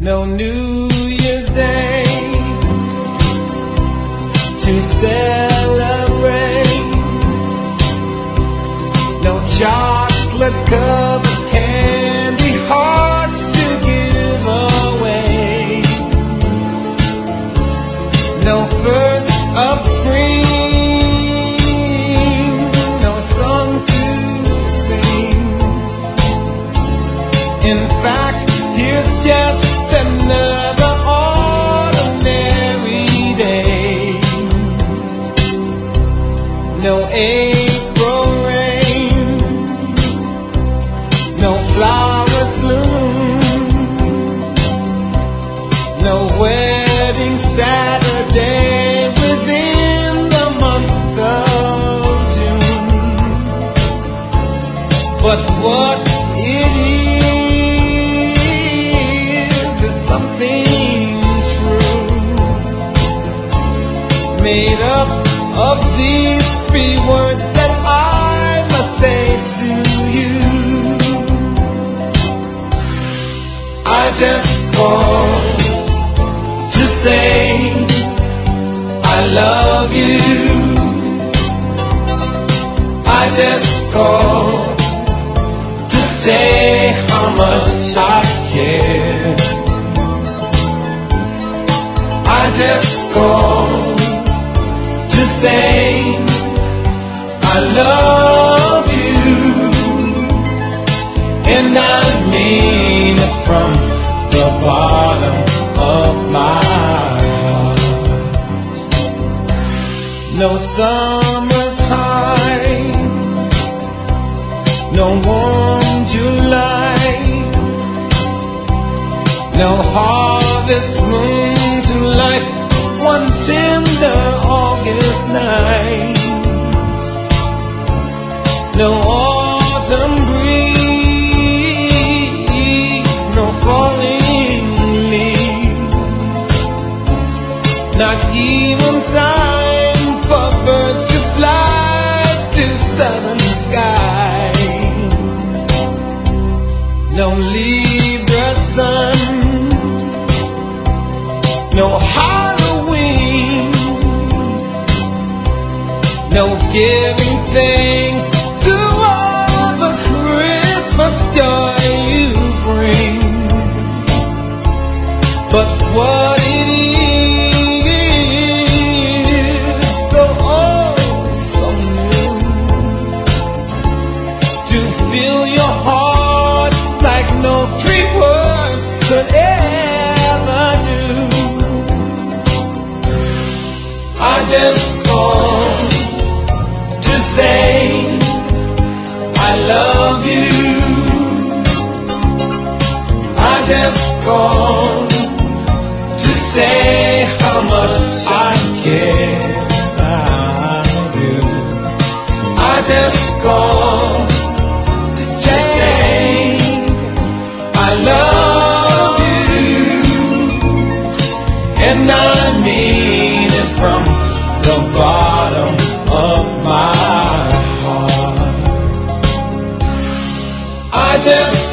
No New Year's Day to celebrate. No chocolate covered candy hearts to give away. No first of spring, no song to sing. In fact, here's just another ordinary day. No April rain, no flowers bloom, no wedding Saturday within the month of June. But what it is something true, made up of these three words that I must say to you. I just called to say I love you. I just called to say how much I care. I just called to say I love you, and I mean it from the bottom of my heart. No summer's high, no warm July, no harvest moon to light one tender August night. No autumn breeze, no falling leaves, not even time for birds to fly to southern sky. No Libra sun, no Halloween, no giving thanks to all the Christmas joy you bring. But what it is, so oh so new, to fill your heart like no three words could ever do. I just called to say I love you. I just called to say how much I care. I do. I just called to say I love you, and I mean it from the bottom of my heart. I just